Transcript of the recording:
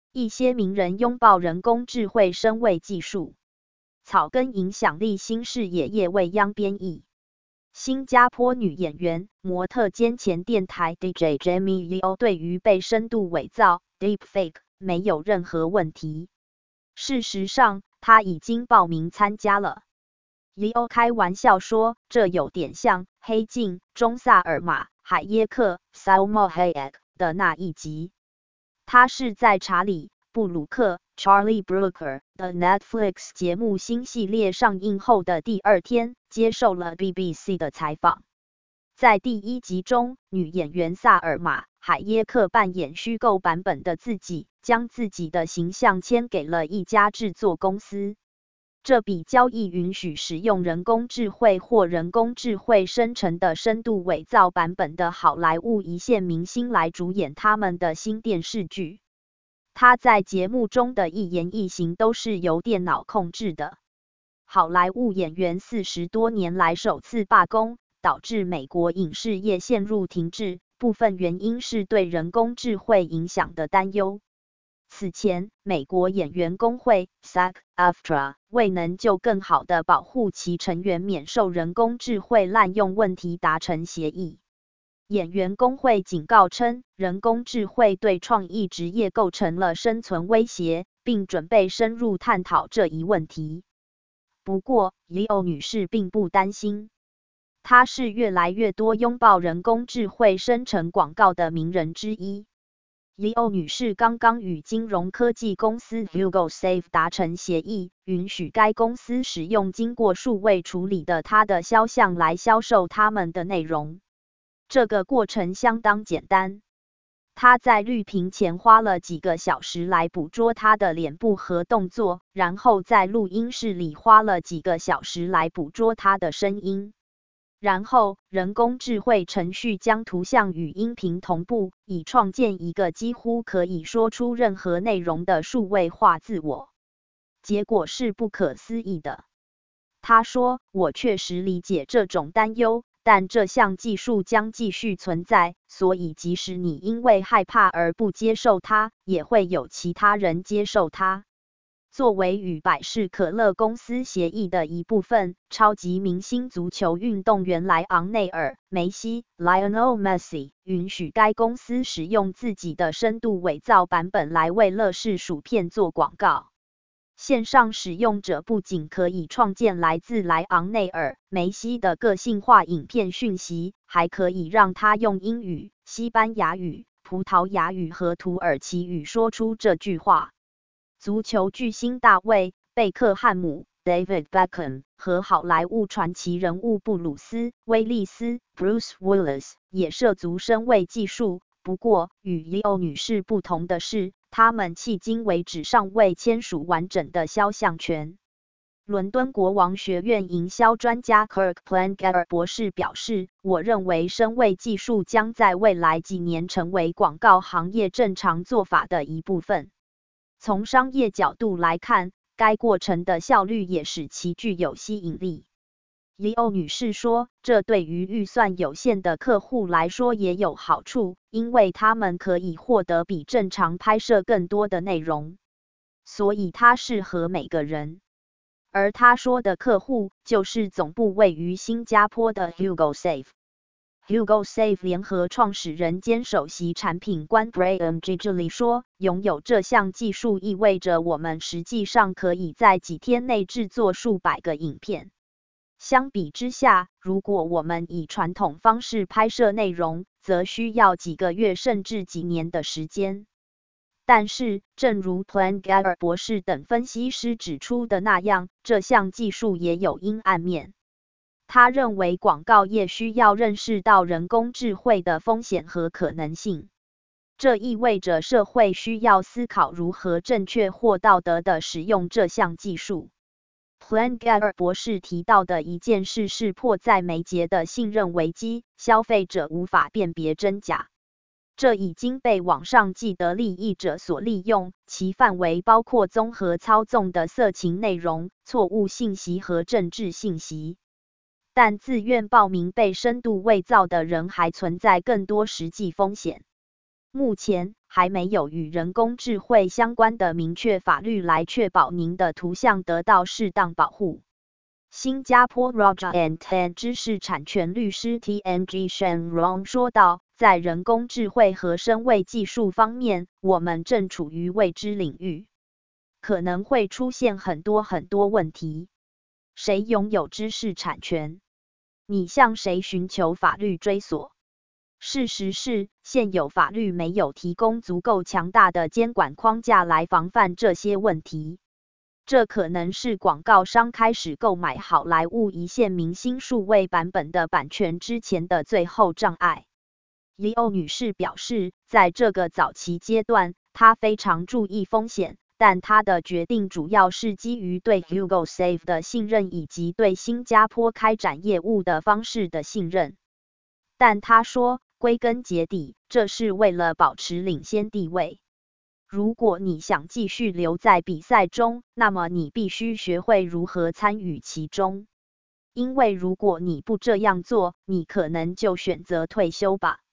一些名人拥抱人工智慧声位技术。草根影响力新视野叶未央编译。新加坡女演员、模特兼前电台 DJ Jamie Leo 对于被深度伪造 Deepfake 没有任何问题。事实上，她已经报名参加了。Leo 开玩笑说，这有点像《黑镜》中萨尔玛·海耶克 Salma Hayek 的那一集。她是在查理·布鲁克 Charlie Brooker 的 Netflix 节目新系列上映后的第二天，接受了 BBC 的采访。在第一集中，女演员萨尔玛·海耶克扮演虚构版本的自己，将自己的形象签给了一家制作公司。这笔交易允许使用人工智慧或人工智慧生成的深度伪造版本的好莱坞一线明星来主演他们的新电视剧。他在节目中的一言一行都是由电脑控制的。好莱坞演员40多年来首次罢工，导致美国影视业陷入停滞，部分原因是对人工智慧影响的担忧。此前，美国演员工会 SAG-AFTRA 未能就更好地保护其成员免受人工智慧滥用问题达成协议。演员工会警告称，人工智慧对创意职业构成了生存威胁，并准备深入探讨这一问题。不过， Leo 女士并不担心。她是越来越多拥抱人工智慧生成广告的名人之一。Leo 女士刚刚与金融科技公司 HugoSave 达成协议，允许该公司使用经过数位处理的她的肖像来销售他们的内容。这个过程相当简单。她在绿屏前花了几个小时来捕捉她的脸部和动作，然后在录音室里花了几个小时来捕捉她的声音。然后，人工智慧程序将图像与音频同步，以创建一个几乎可以说出任何内容的数位化自我。结果是不可思议的。他说，我确实理解这种担忧，但这项技术将继续存在，所以即使你因为害怕而不接受它，也会有其他人接受它。作为与百事可乐公司协议的一部分，超级明星足球运动员莱昂内尔·梅西 （Lionel Messi） 允许该公司使用自己的深度伪造版本来为乐事薯片做广告。线上使用者不仅可以创建来自莱昂内尔·梅西的个性化影片讯息，还可以让他用英语、西班牙语、葡萄牙语和土耳其语说出这句话。足球巨星大卫·贝克汉姆 （David Beckham） 和好莱坞传奇人物布鲁斯·威利斯 （Bruce Willis） 也涉足声位技术。不过，与 Leo 女士不同的是，他们迄今为止尚未签署完整的肖像权。伦敦国王学院营销专家 Kirk Plangatter 博士表示，我认为声位技术将在未来几年成为广告行业正常做法的一部分。从商业角度来看，该过程的效率也使其具有吸引力。Leo 女士说，这对于预算有限的客户来说也有好处，因为他们可以获得比正常拍摄更多的内容。所以它适合每个人。而她说的客户，就是总部位于新加坡的 HugoSave。HugoSave 联合创始人兼首席产品官 Graham Giggley 说，拥有这项技术意味着我们实际上可以在几天内制作数百个影片。相比之下，如果我们以传统方式拍摄内容，则需要几个月甚至几年的时间。但是，正如 Plangatter 博士等分析师指出的那样，这项技术也有阴暗面。他认为广告业需要认识到人工智慧的风险和可能性。这意味着社会需要思考如何正确或道德地使用这项技术。Plangatter 博士提到的一件事是迫在眉睫的信任危机，消费者无法辨别真假。这已经被网上既得利益者所利用，其范围包括综合操纵的色情内容、错误信息和政治信息。但自愿报名被深度伪造的人还存在更多实际风险。 目前还没有与人工智慧相关的明确法律来确保您的图像得到适当保护。新加坡 Roger and Tan 知识产权律师 TNG Shen Rong 说道，在人工智慧和声位技术方面，我们正处于未知领域，可能会出现很多问题。谁拥有知识产权？你向谁寻求法律追索？事实是，现有法律没有提供足够强大的监管框架来防范这些问题。这可能是广告商开始购买好莱坞一线明星数位版本的版权之前的最后障碍。Yeo 女士表示，在这个早期阶段，她非常注意风险，但她的决定主要是基于对 HugoSave 的信任以及对新加坡开展业务的方式的信任。但她说，归根结底，这是为了保持领先地位。如果你想继续留在比赛中，那么你必须学会如何参与其中。因为如果你不这样做，你可能就选择退休吧。